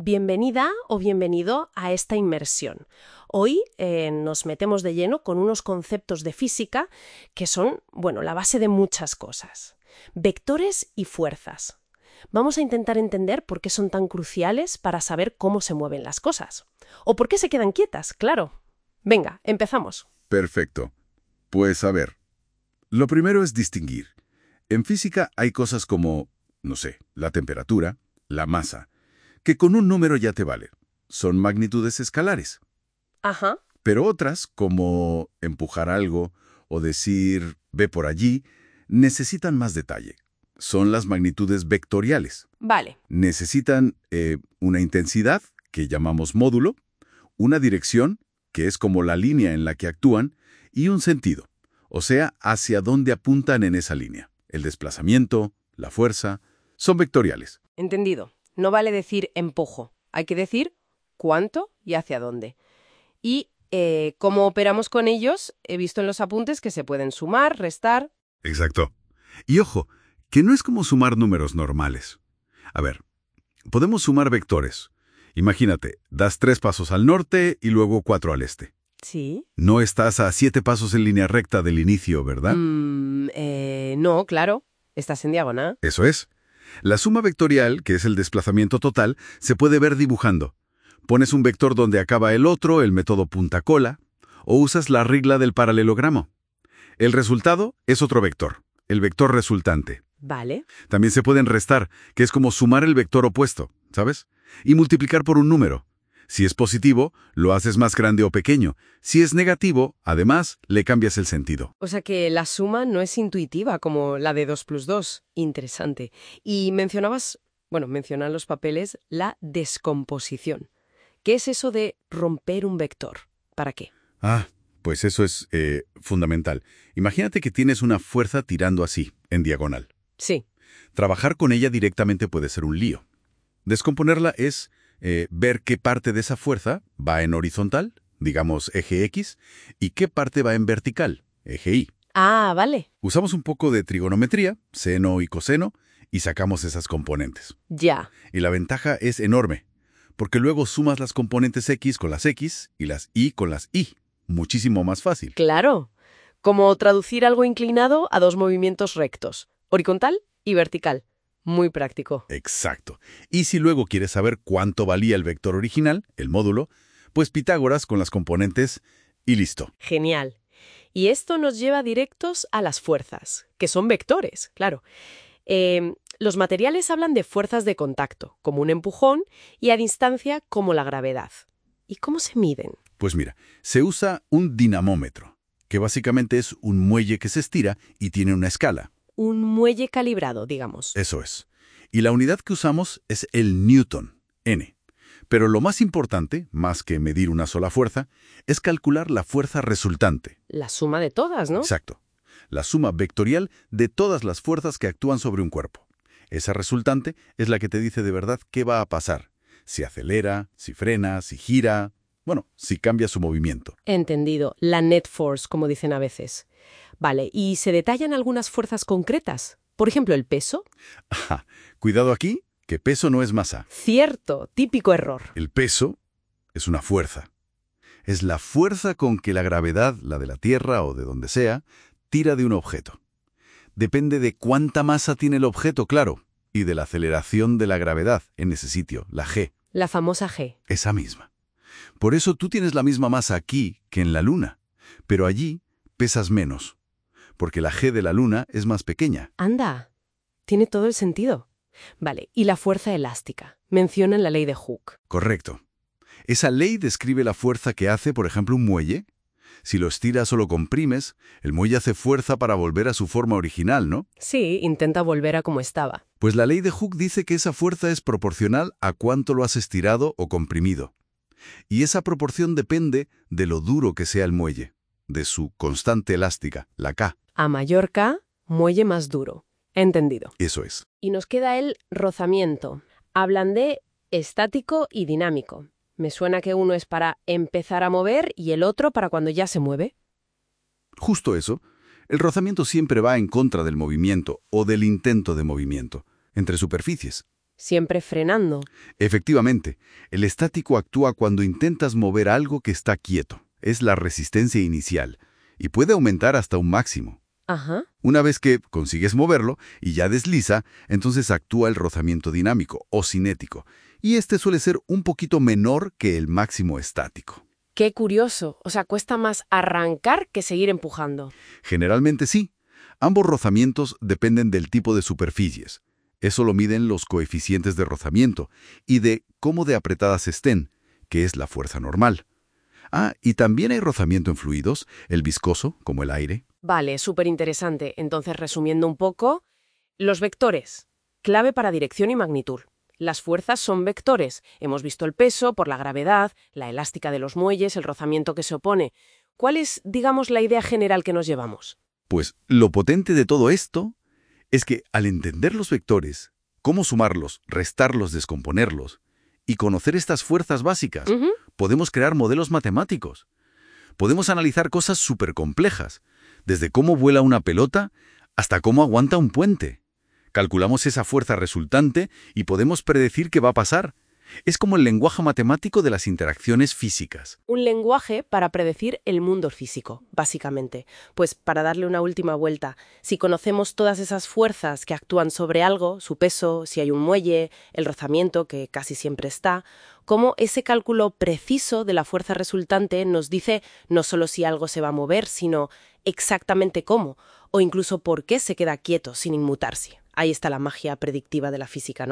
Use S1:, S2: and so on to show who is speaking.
S1: Bienvenida o bienvenido a esta inmersión. Hoy nos metemos de lleno con unos conceptos de física que son, la base de muchas cosas. Vectores y fuerzas. Vamos a intentar entender por qué son tan cruciales para saber cómo se mueven las cosas. O por qué se quedan quietas, claro. Venga, empezamos.
S2: Perfecto. Pues a ver, lo primero es distinguir. En física hay cosas como, la temperatura, la masa, que con un número ya te vale. Son magnitudes escalares.
S1: Ajá.
S2: Pero otras, como empujar algo o decir ve por allí, necesitan más detalle. Son las magnitudes vectoriales.
S1: Vale.
S2: Necesitan una intensidad, que llamamos módulo, una dirección, que es como la línea en la que actúan, y un sentido, o sea, hacia dónde apuntan en esa línea. El desplazamiento, la fuerza, son vectoriales.
S1: Entendido. No vale decir empujo. Hay que decir cuánto y hacia dónde. Y cómo operamos con ellos, he visto en los apuntes que se pueden sumar, restar.
S2: Exacto. Y ojo, que no es como sumar números normales. A ver, podemos sumar vectores. Imagínate, das 3 pasos al norte y luego 4 al este.
S1: Sí.
S2: No estás a 7 pasos en línea recta del inicio, ¿verdad?
S1: No, claro. Estás en diagonal.
S2: Eso es. La suma vectorial, que es el desplazamiento total, se puede ver dibujando. Pones un vector donde acaba el otro, el método punta-cola, o usas la regla del paralelogramo. El resultado es otro vector, el vector resultante.
S1: Vale.
S2: También se pueden restar, que es como sumar el vector opuesto, ¿sabes? Y multiplicar por un número. Si es positivo, lo haces más grande o pequeño. Si es negativo, además, le cambias el sentido.
S1: O sea que la suma no es intuitiva como la de 2 plus 2. Interesante. Y mencionan los papeles la descomposición. ¿Qué es eso de romper un vector? ¿Para qué?
S2: Pues eso es fundamental. Imagínate que tienes una fuerza tirando así, en diagonal.
S1: Sí.
S2: Trabajar con ella directamente puede ser un lío. Descomponerla es ver qué parte de esa fuerza va en horizontal, digamos eje X, y qué parte va en vertical, eje Y.
S1: Vale.
S2: Usamos un poco de trigonometría, seno y coseno, y sacamos esas componentes.
S1: Ya.
S2: Y la ventaja es enorme, porque luego sumas las componentes X con las X y las Y con las Y. Muchísimo más fácil.
S1: Claro. Como traducir algo inclinado a 2 movimientos rectos, horizontal y vertical. Muy práctico.
S2: Exacto. Y si luego quieres saber cuánto valía el vector original, el módulo, pues Pitágoras con las componentes y listo.
S1: Genial. Y esto nos lleva directos a las fuerzas, que son vectores, claro. Los materiales hablan de fuerzas de contacto, como un empujón, y a distancia, como la gravedad. ¿Y cómo se miden?
S2: Pues mira, se usa un dinamómetro, que básicamente es un muelle que se estira y tiene una escala.
S1: Un muelle calibrado, digamos.
S2: Eso es. Y la unidad que usamos es el newton, N. Pero lo más importante, más que medir una sola fuerza, es calcular la fuerza resultante.
S1: La suma de todas, ¿no?
S2: Exacto. La suma vectorial de todas las fuerzas que actúan sobre un cuerpo. Esa resultante es la que te dice de verdad qué va a pasar. Si acelera, si frena, si gira, si cambia su movimiento.
S1: Entendido. La net force, como dicen a veces. Vale, ¿y se detallan algunas fuerzas concretas? Por ejemplo, ¿el peso?
S2: Cuidado aquí, que peso no es masa.
S1: Cierto, típico error.
S2: El peso es una fuerza. Es la fuerza con que la gravedad, la de la Tierra o de donde sea, tira de un objeto. Depende de cuánta masa tiene el objeto, claro, y de la aceleración de la gravedad en ese sitio, la G.
S1: La famosa G.
S2: Esa misma. Por eso tú tienes la misma masa aquí que en la Luna, pero allí pesas menos, porque la G de la Luna es más pequeña.
S1: Anda, tiene todo el sentido. Vale, ¿y la fuerza elástica? Mencionan la ley de Hooke.
S2: Correcto. Esa ley describe la fuerza que hace, por ejemplo, un muelle. Si lo estiras o lo comprimes, el muelle hace fuerza para volver a su forma original, ¿no?
S1: Sí, intenta volver a como estaba.
S2: Pues la ley de Hooke dice que esa fuerza es proporcional a cuánto lo has estirado o comprimido. Y esa proporción depende de lo duro que sea el muelle, de su constante elástica, la K.
S1: A mayor K, muelle más duro. Entendido.
S2: Eso es.
S1: Y nos queda el rozamiento. Hablan de estático y dinámico. Me suena que uno es para empezar a mover y el otro para cuando ya se mueve.
S2: Justo eso. El rozamiento siempre va en contra del movimiento o del intento de movimiento, entre superficies.
S1: Siempre frenando.
S2: Efectivamente, el estático actúa cuando intentas mover algo que está quieto. Es la resistencia inicial, y puede aumentar hasta un máximo.
S1: Ajá.
S2: Una vez que consigues moverlo y ya desliza, entonces actúa el rozamiento dinámico o cinético, y este suele ser un poquito menor que el máximo estático.
S1: Qué curioso. O sea, cuesta más arrancar que seguir empujando.
S2: Generalmente sí. Ambos rozamientos dependen del tipo de superficies. Eso lo miden los coeficientes de rozamiento y de cómo de apretadas estén, que es la fuerza normal. Ah, y también hay rozamiento en fluidos, el viscoso, como el aire.
S1: Vale, súper interesante. Entonces, resumiendo un poco, los vectores, clave para dirección y magnitud. Las fuerzas son vectores. Hemos visto el peso por la gravedad, la elástica de los muelles, el rozamiento que se opone. ¿Cuál es, digamos, la idea general que nos llevamos?
S2: Pues lo potente de todo esto es que al entender los vectores, cómo sumarlos, restarlos, descomponerlos, y conocer estas fuerzas básicas, podemos crear modelos matemáticos. Podemos analizar cosas súper complejas, desde cómo vuela una pelota hasta cómo aguanta un puente. Calculamos esa fuerza resultante y podemos predecir qué va a pasar. Es como el lenguaje matemático de las interacciones físicas.
S1: Un lenguaje para predecir el mundo físico, básicamente. Pues para darle una última vuelta, si conocemos todas esas fuerzas que actúan sobre algo, su peso, si hay un muelle, el rozamiento, que casi siempre está, cómo ese cálculo preciso de la fuerza resultante nos dice no solo si algo se va a mover, sino exactamente cómo, o incluso por qué se queda quieto sin inmutarse. Ahí está la magia predictiva de la física, ¿no?